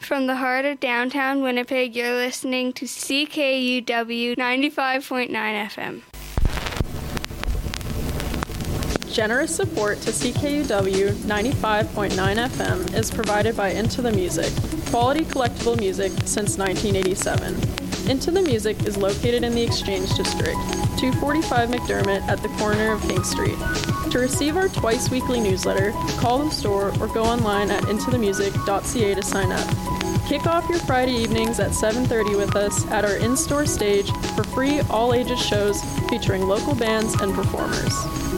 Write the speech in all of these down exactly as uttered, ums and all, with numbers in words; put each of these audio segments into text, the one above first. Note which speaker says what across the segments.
Speaker 1: From the heart of downtown Winnipeg, you're listening to C K U W ninety-five point nine F M.
Speaker 2: Generous support to C K U W ninety-five point nine F M is provided by Into the Music, quality collectible music since nineteen eighty-seven. Into the Music is located in the Exchange District, two forty-five McDermott at the corner of King Street. To receive our twice-weekly newsletter, call the store or go online at into the music dot c a to sign up. Kick off your Friday evenings at seven thirty with us at our in-store stage for free all-ages shows featuring local bands and performers.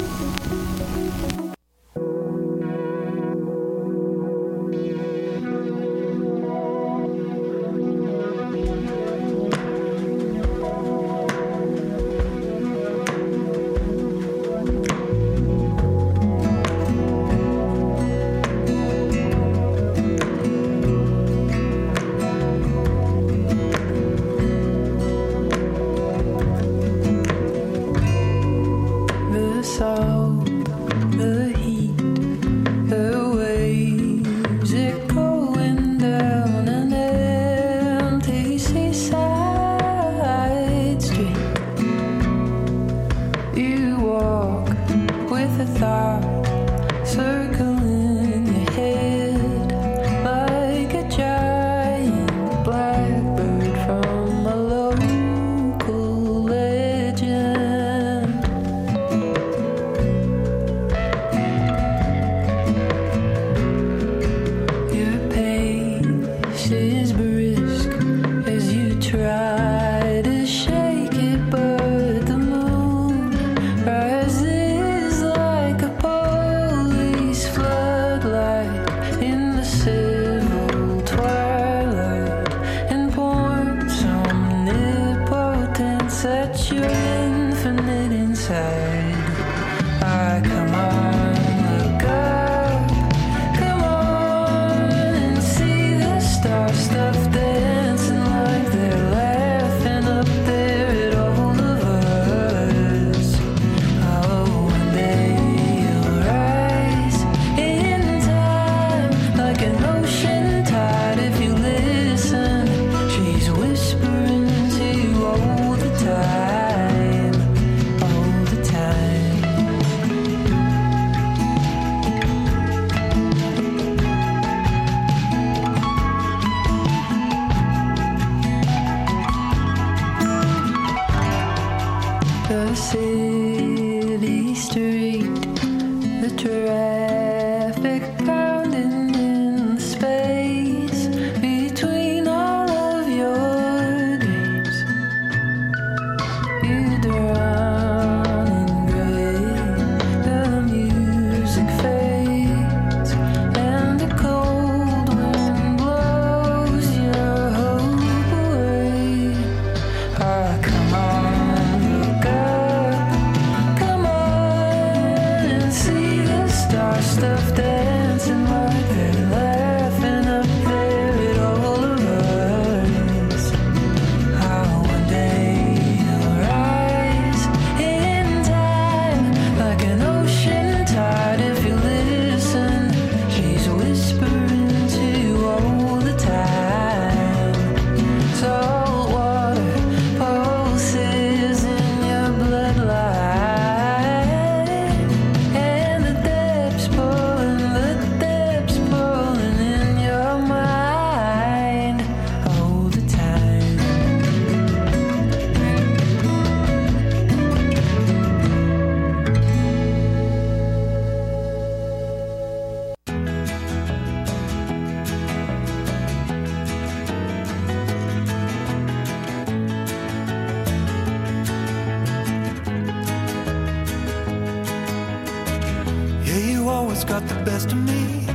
Speaker 3: Got the best of me,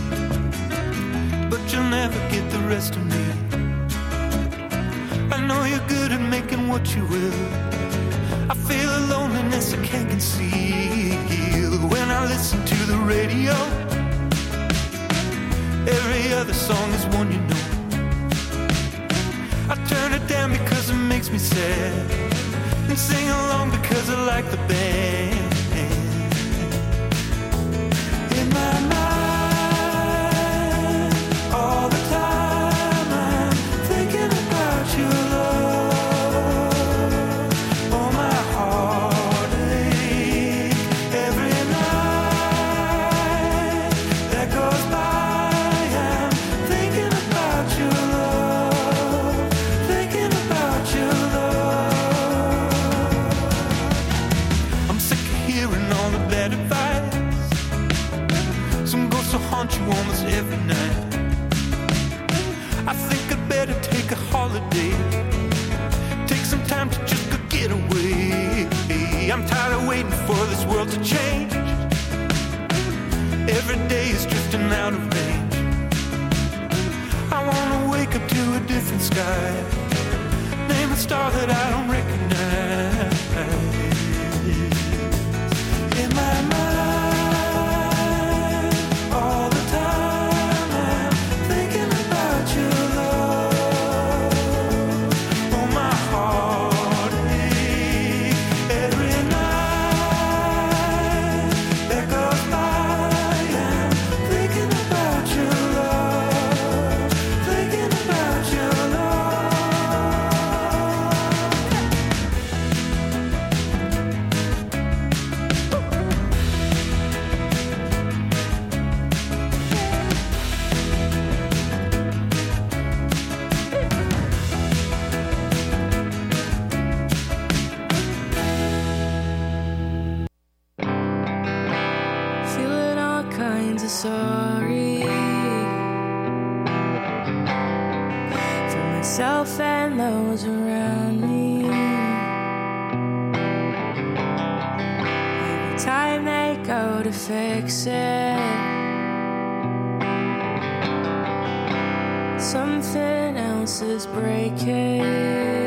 Speaker 3: but you'll never get the rest of me. I know you're good at making what you will. I feel a loneliness I can't conceal when I listen to the radio. Every other song is one you know. I turn it down because it makes me sad, and sing along because I like the band. In my mind, all the time. for this world to change. Every day is drifting out of range. I wanna wake up to a different sky. Name a star that I don't recognize. In my mind, all the time I'm thinking about your love. Oh, my heartache every night that goes by. I'm thinking about your love, thinking about your
Speaker 4: Feeling all kinds of sorry for myself and those around me. Every time they go to fix it, something else is breaking.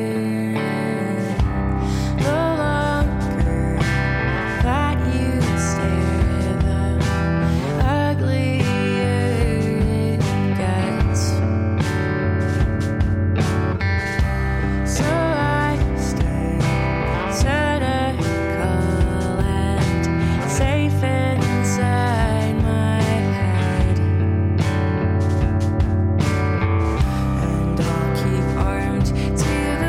Speaker 4: The longer that you stare, the uglier it gets. So I stay cynical and safe inside my head, and I'll keep armed to the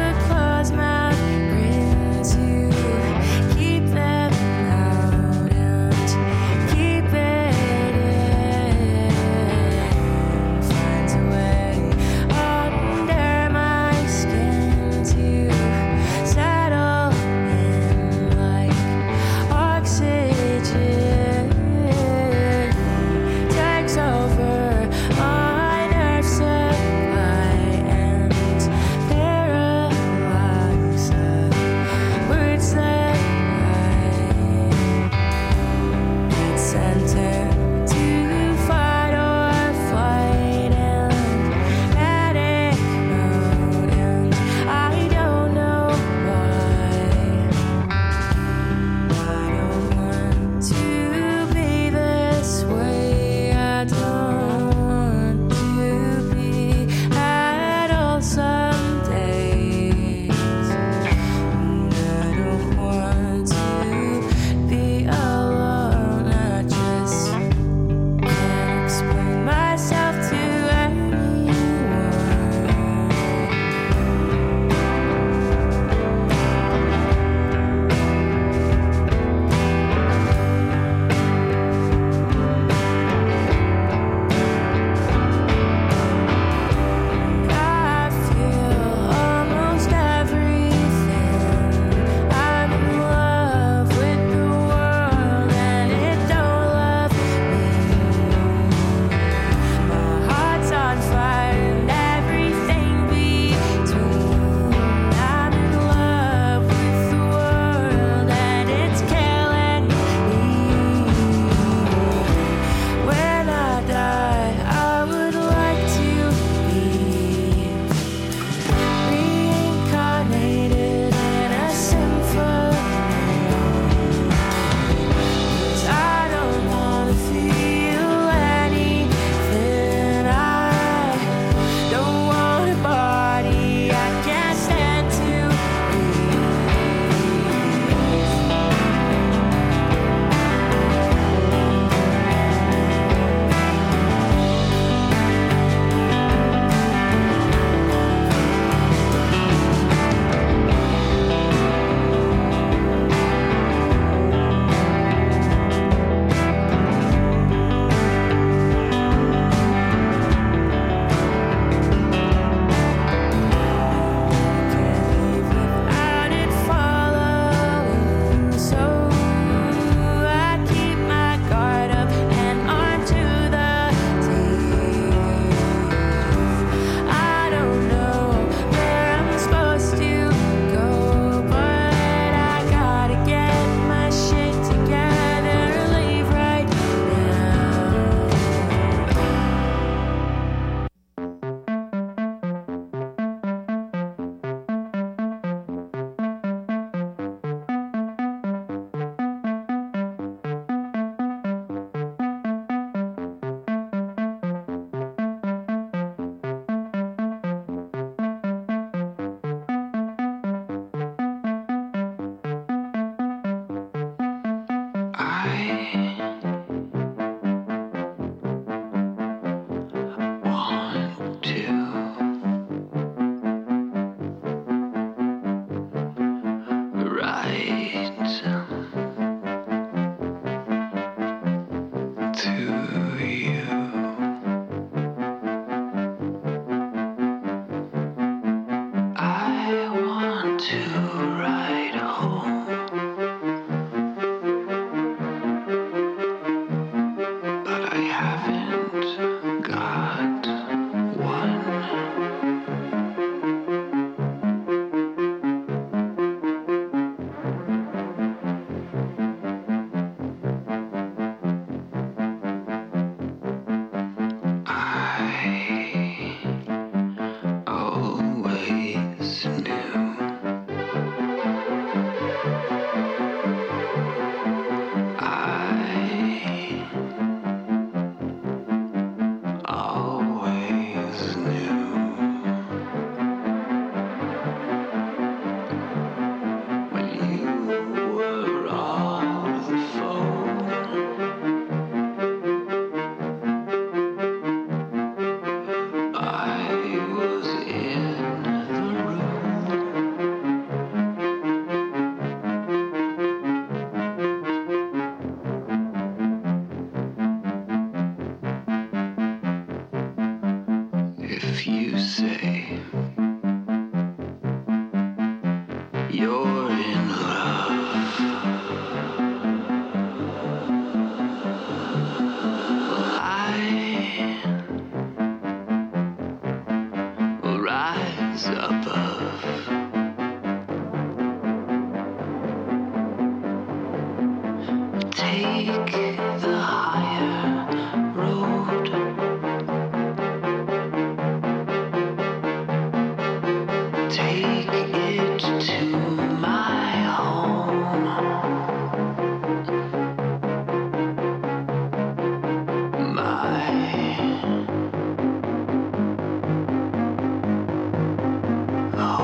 Speaker 5: if you say you're in love. Well, I will rise above. Take the higher road. Take it to my home. My home.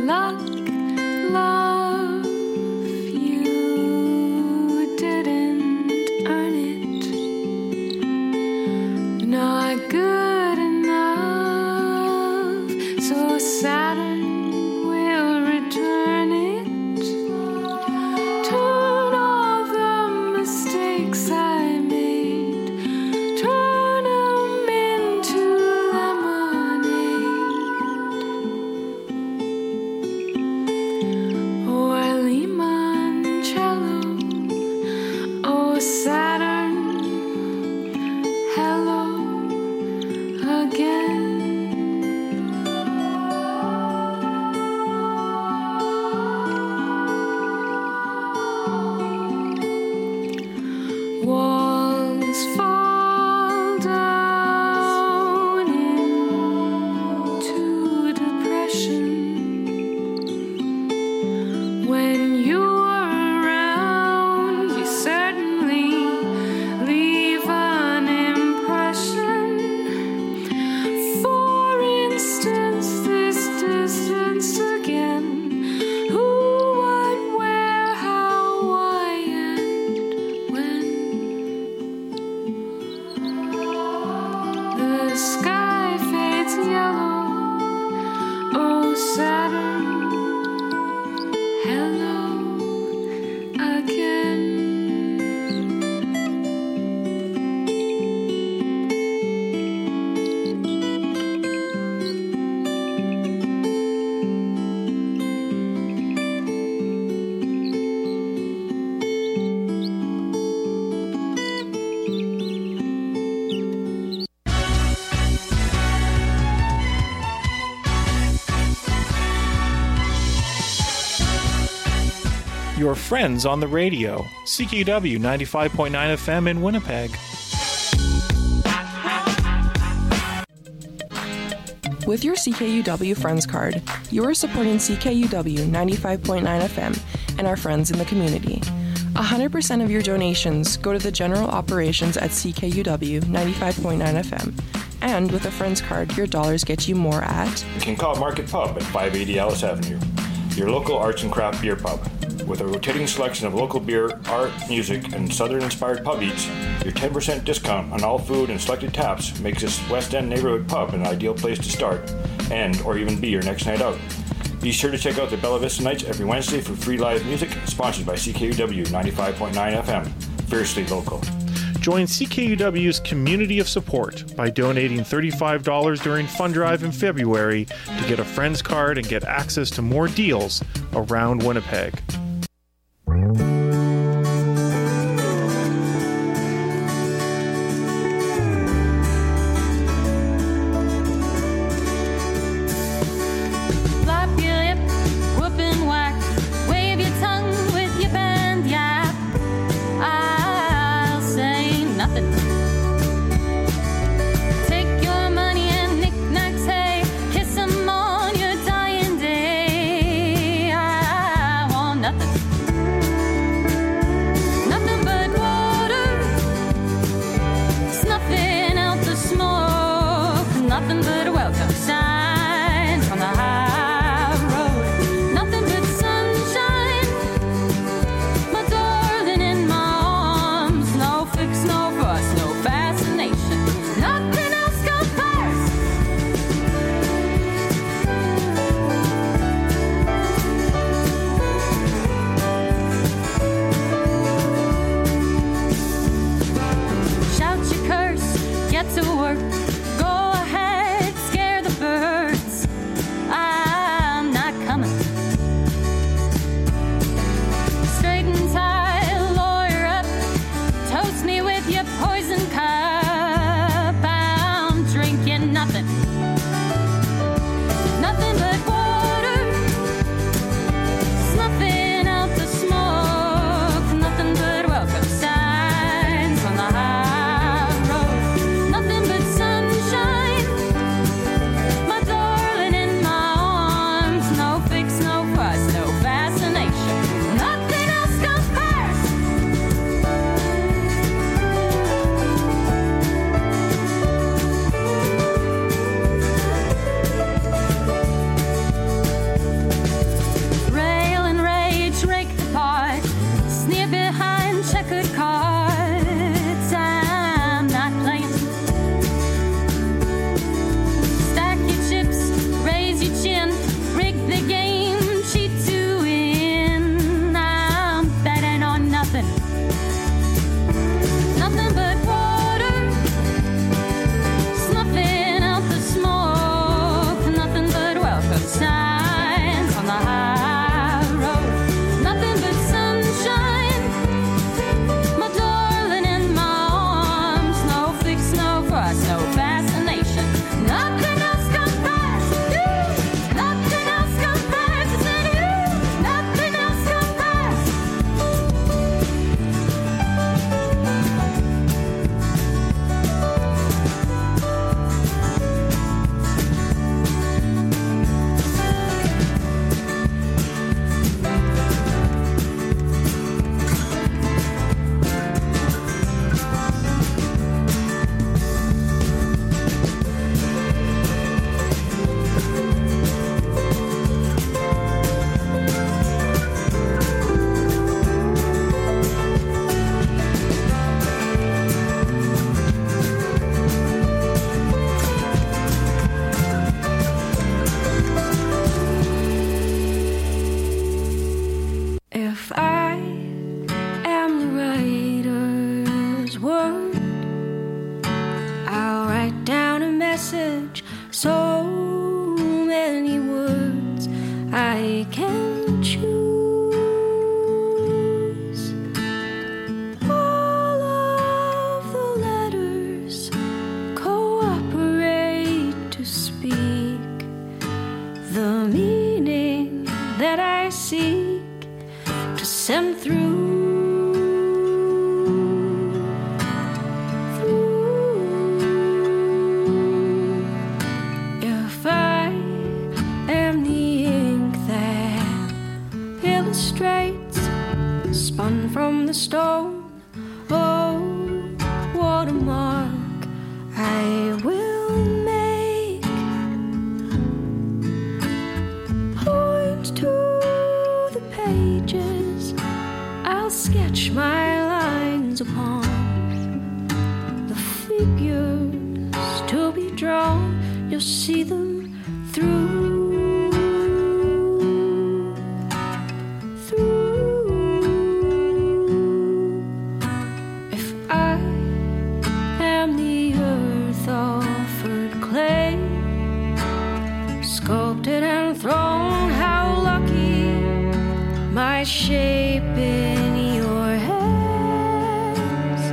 Speaker 4: luck, love, you didn't earn it. Not good enough, so Saturn will return it. Turn all the mistakes I made, turn them into lemonade. Or limoncello, oh Saturn, hello again. Walls fall down into depression when you're around. You certainly leave an impression. For instance, this distance again. Who, what, where, how, why, and when. The sky fades yellow. Oh, Saturn, hello again.
Speaker 6: Your friends on the radio. C K U W ninety-five point nine F M in Winnipeg.
Speaker 7: With your C K U W Friends card, you are supporting C K U W ninety-five point nine F M and our friends in the community. one hundred percent of your donations go to the general operations at C K U W ninety-five point nine F M. And with a Friends card, your dollars get you more at
Speaker 8: Kincaid Market Pub at five eighty Ellis Avenue, your local arts and craft beer pub. With a rotating selection of local beer, art, music, and Southern-inspired pub eats, your ten percent discount on all food and selected taps makes this West End neighborhood pub an ideal place to start and or even be your next night out. Be sure to check out the Bella Vista Nights every Wednesday for free live music, sponsored by C K U W ninety-five point nine F M. Fiercely local.
Speaker 6: Join C K U W's community of support by donating thirty-five dollars during Fund Drive in February to get a Friends card and get access to more deals around Winnipeg.
Speaker 4: Flap your lip, whoop and whack, wave your tongue with your band yap. I'll say nothing. Take your money and knickknacks, hey, kiss 'em on your dying day. I want nothing.
Speaker 9: If I am the writer's word, I'll write down a message, so many words I can choose. All of the letters cooperate to speak the meaning that I seek to send through. Spun from the stone, oh, what a mark I will make. Point to the pages, I'll sketch my lines upon the figures to be drawn. You'll see them through. Shape in your hands.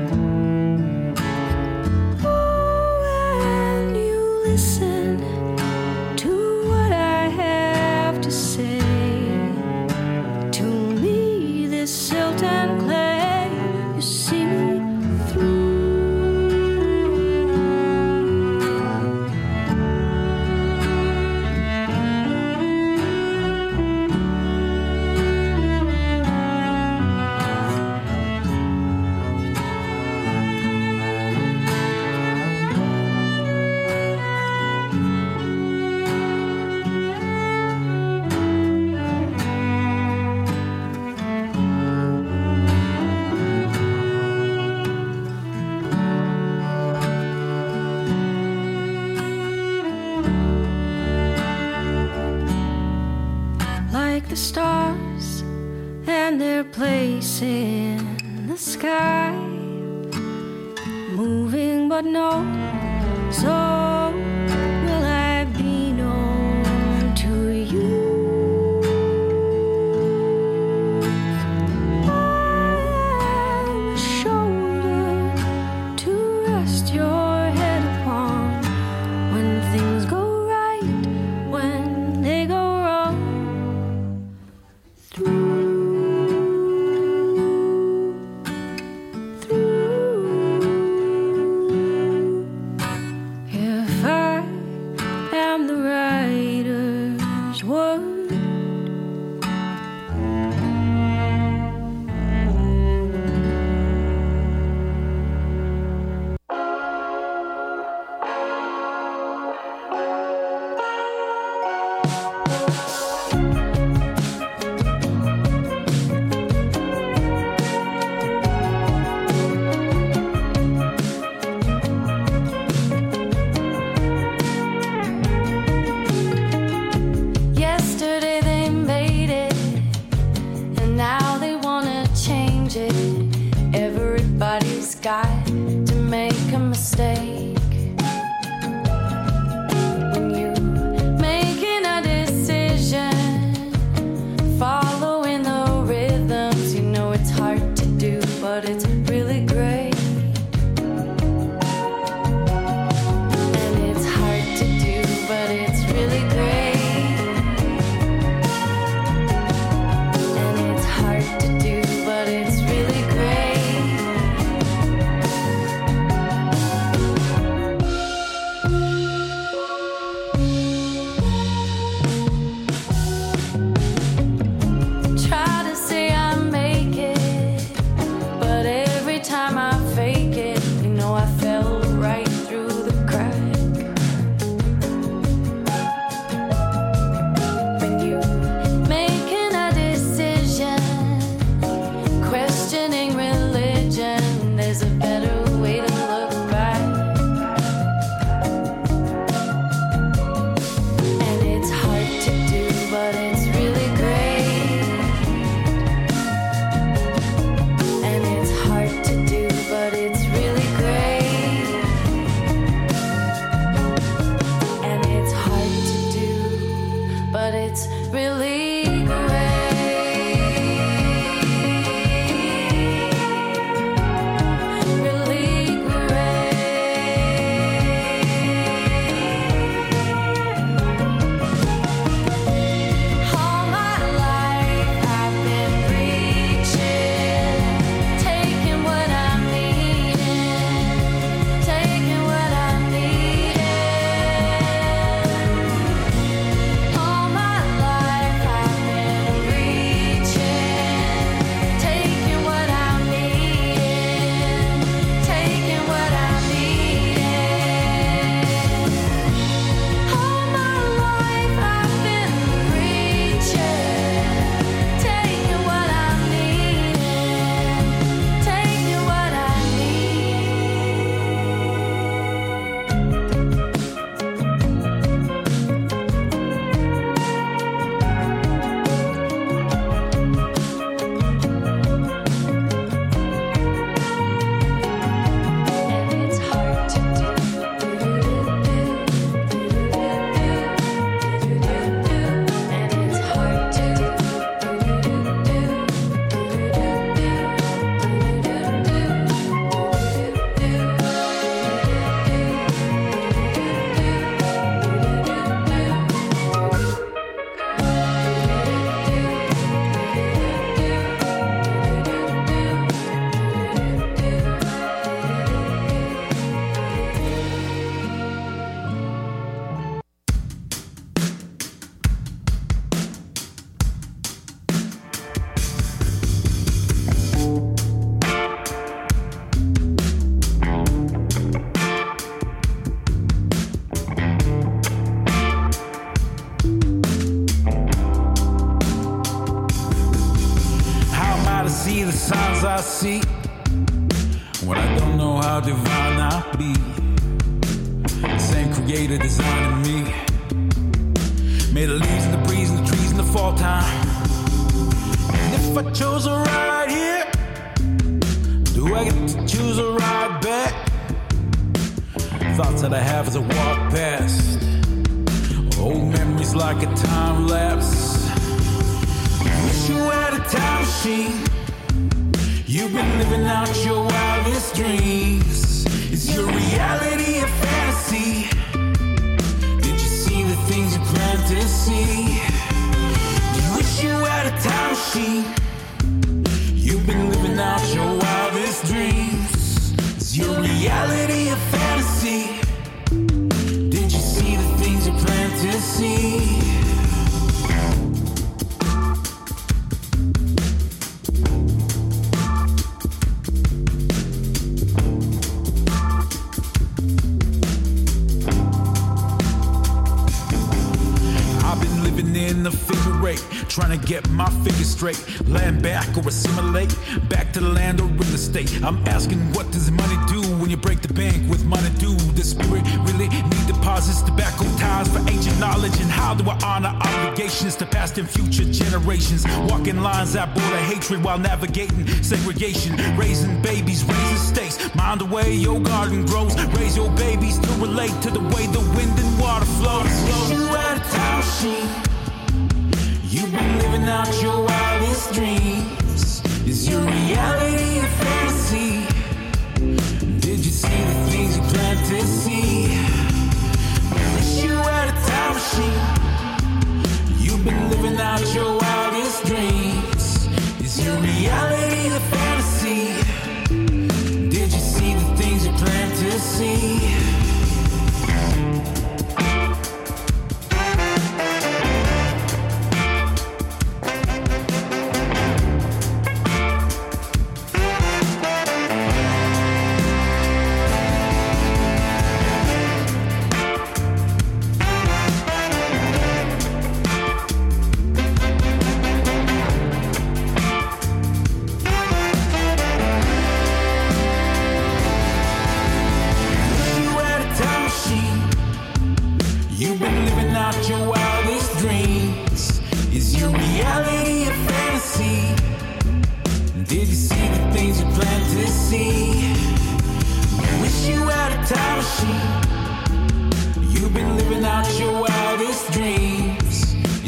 Speaker 9: Oh, when you listen to what I have to say, to me this silt and clay, you see me through. The stars and their place in the sky, moving but no, so will I be known to you. I am a shoulder to rest your head upon when things go right, when they go wrong. Yesterday it's really great. Really great. All my life I've been reaching, taking what I'm needing, taking what I'm needing. All my life I've been reaching, taking what I'm needing, taking what I'm needing. All my life I've been reaching, taking what I'm needing, taking what I And it's hard to do. And it's hard to
Speaker 10: How am I to see the signs I see when I don't know how divine I be? Same creator designing me, made the leaves and the breeze and the trees in the fall time. And if I chose a ride here, do I get to choose a ride back? Thoughts that I have as I walk past, old memories like a time lapse. Wish you had a time machine. You've been living out your wildest dreams. Is your reality a fantasy? Did you see the things you planned to see? You wish you had a time machine. You've been living out your wildest dreams. Is your reality a fantasy? Did you see the things you planned to see? I've been living in the figure eight, trying to get my figure straight. Land back or assimilate, back to the land or real estate. I'm asking, what does money do when you break the bank with money due? Does spirit really need deposits, tobacco ties for ancient knowledge? And how do I honor obligations to past and future generations? Walking lines that border hatred while navigating segregation. Raising babies, raising stakes. Mind the way your garden grows. Raise your babies to relate to the way the wind and water flows. You had a time machine. You've been living out your wildest dreams. Is your reality a fantasy? Did you see the things you planned to see? Wish you had a time machine. You've been living out your wildest dreams. Is your reality a fantasy? Did you see the things you planned to see?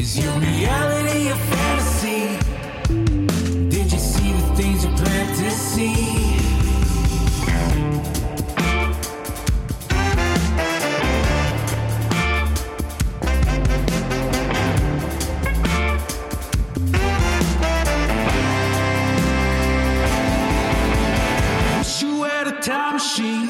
Speaker 10: Is your reality a fantasy? Did you see the things you planned to see? Wish you had a time machine.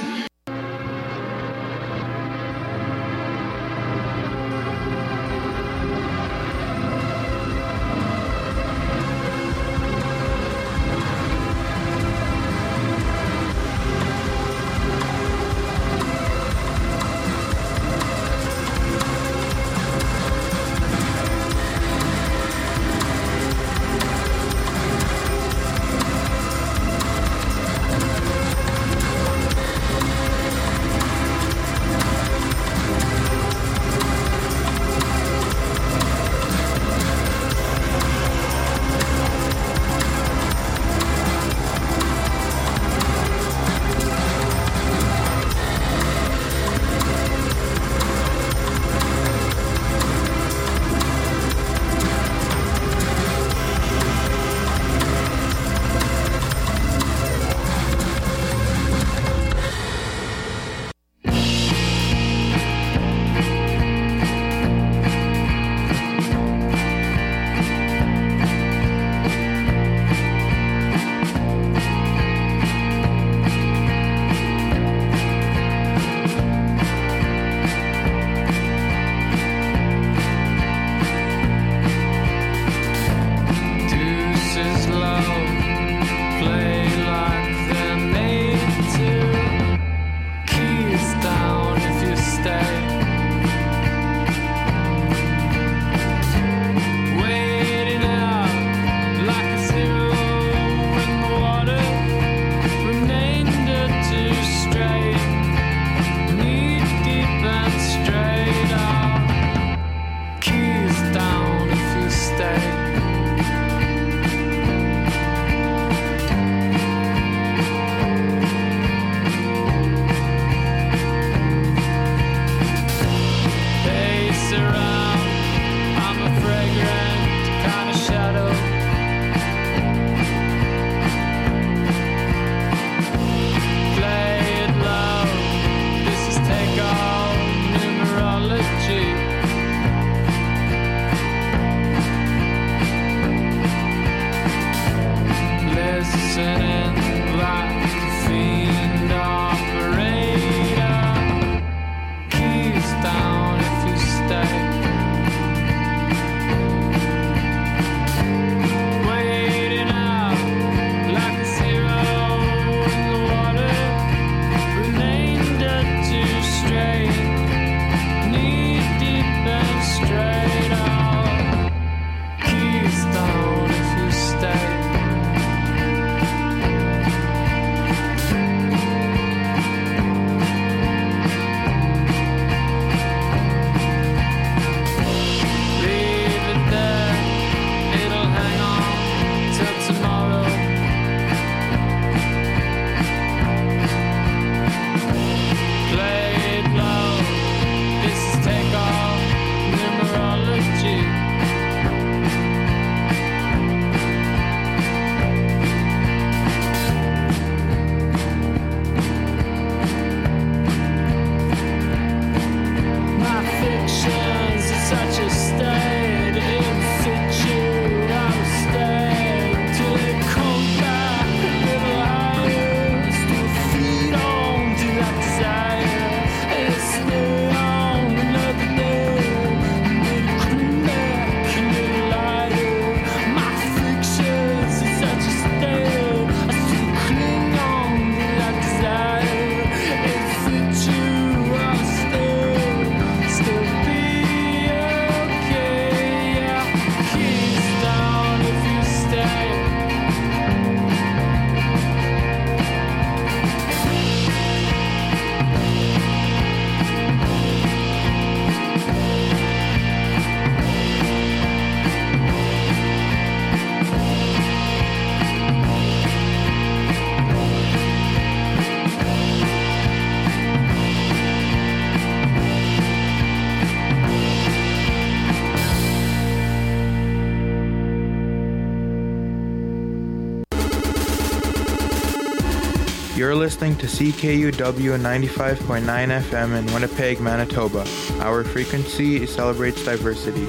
Speaker 11: You're listening to C K U W ninety-five point nine F M in Winnipeg, Manitoba. Our frequency celebrates diversity.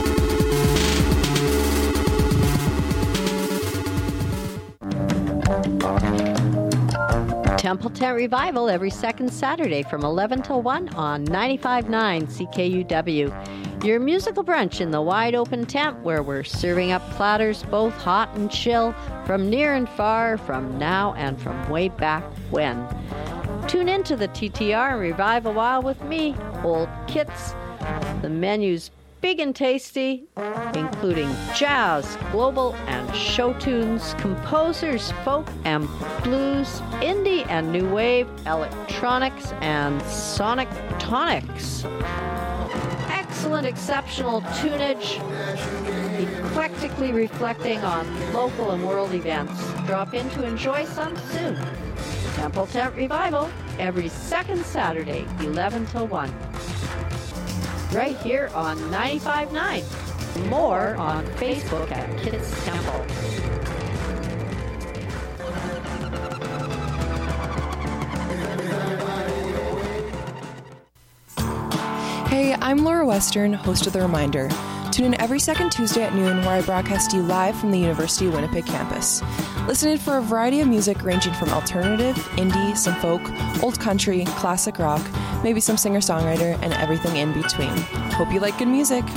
Speaker 12: Temple Tent Revival every second Saturday from eleven till one on ninety-five point nine C K U W. Your musical brunch in the wide open tent where we're serving up platters both hot and chill from near and far, from now and from way back when. Tune in to the T T R and revive a while with me, Old Kits. The menu's big and tasty, including jazz, global, and show tunes, composers, folk and blues, indie and new wave, electronics, and sonic tonics. Excellent, exceptional tunage, eclectically reflecting on local and world events. Drop in to enjoy some soon. Temple Tent Revival every second Saturday, eleven till one. Right here on ninety-five point nine. More on Facebook at Kits Temple.
Speaker 7: Hey, I'm Laura Western, host of The Reminder. Tune in every second Tuesday at noon where I broadcast you live from the University of Winnipeg campus. Listen in for a variety of music ranging from alternative, indie, some folk, old country, classic rock, maybe some singer-songwriter, and everything in between. Hope you like good music.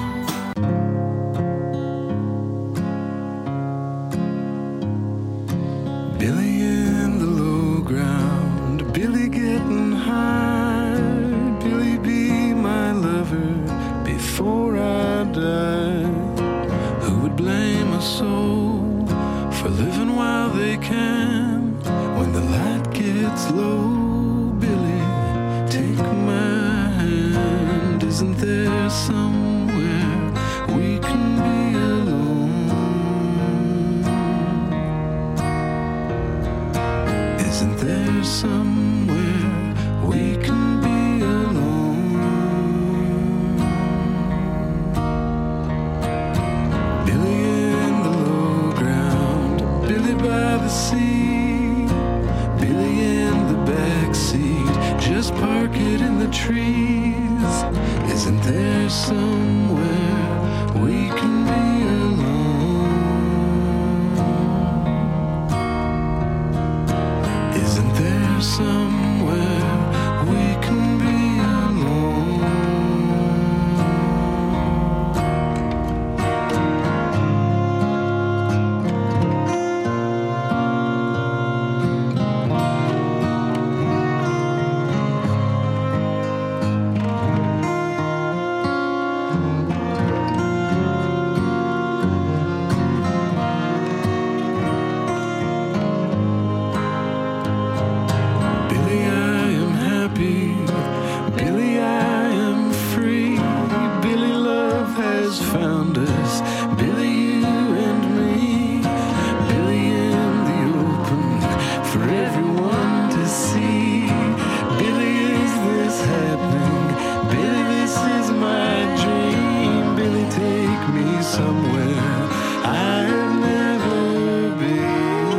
Speaker 13: Billy in the low ground, Billy getting high, Billy be my lover before I die. Who would blame a soul for living while they can? When the light gets low, Billy, take my hand. Isn't there somewhere we can be alone? Isn't there somewhere we can be alone? Billy in the low ground, Billy by the sea, Billy in the back seat, just park it in the trees. Isn't there somewhere we can be alone? Isn't there somewhere we can be Billy, I am happy. Billy, I am free. Billy, love has found us. Billy, you and me. Billy in the open for everyone to see. Billy, is this happening? Billy, this is my dream. Billy, take me somewhere I've never been.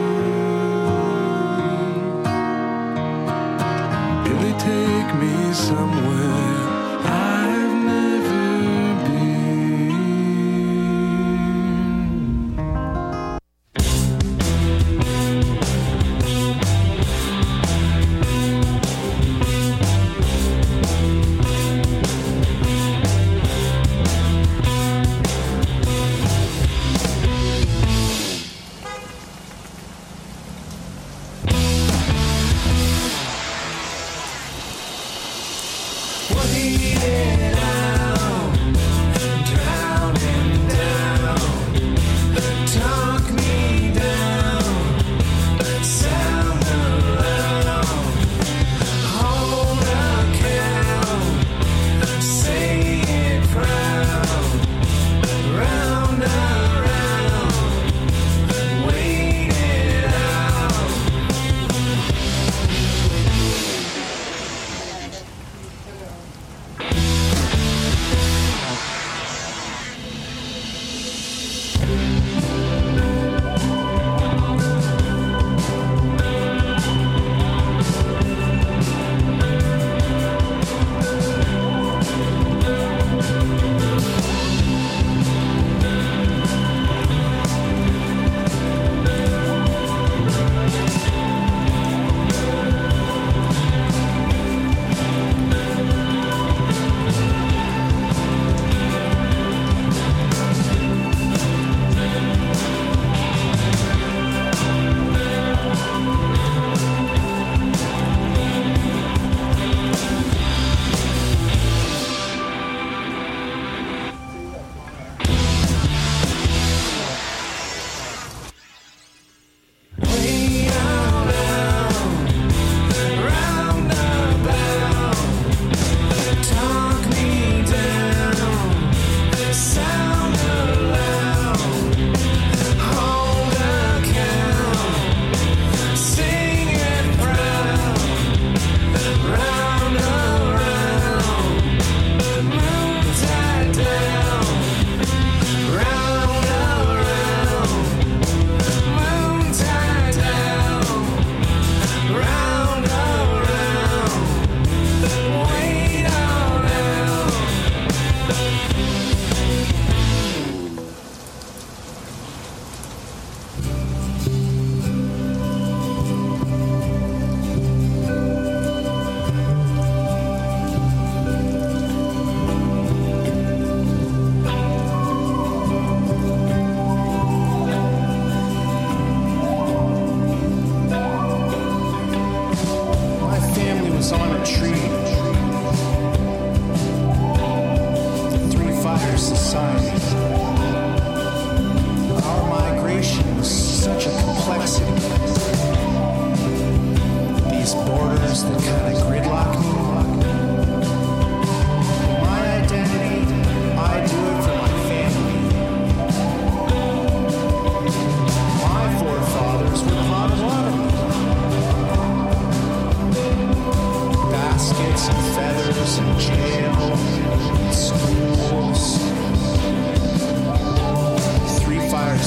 Speaker 13: Billy, take me somewhere I've never been.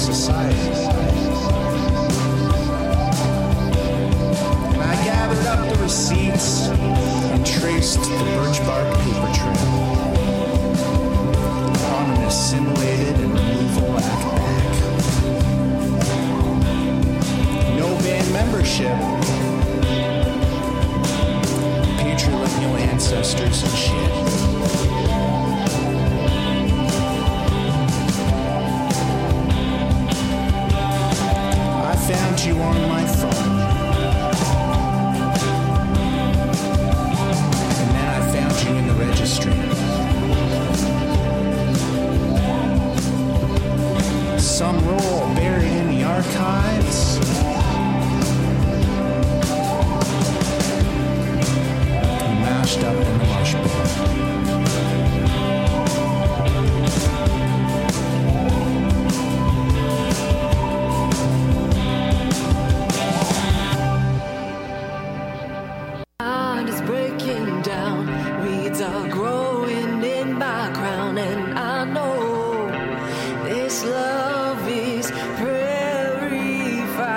Speaker 14: society. And I gathered up the receipts and traced the birch bark paper trail on an assimilated and removal act back. No band membership, patrilineal ancestors and shit. I found you on my phone. And then I found you in the registry. Some role buried in the archives. Mashed up in the mush bowl.
Speaker 5: Mind is breaking down, weeds are growing in my crown, and I know this love is prairie fire.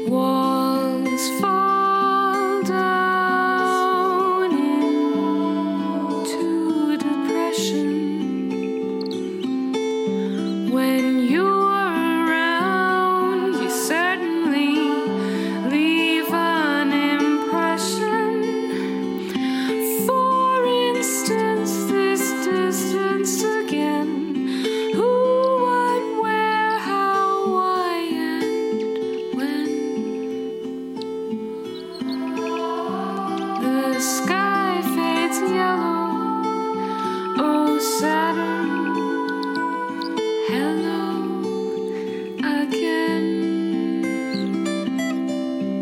Speaker 9: walls fall.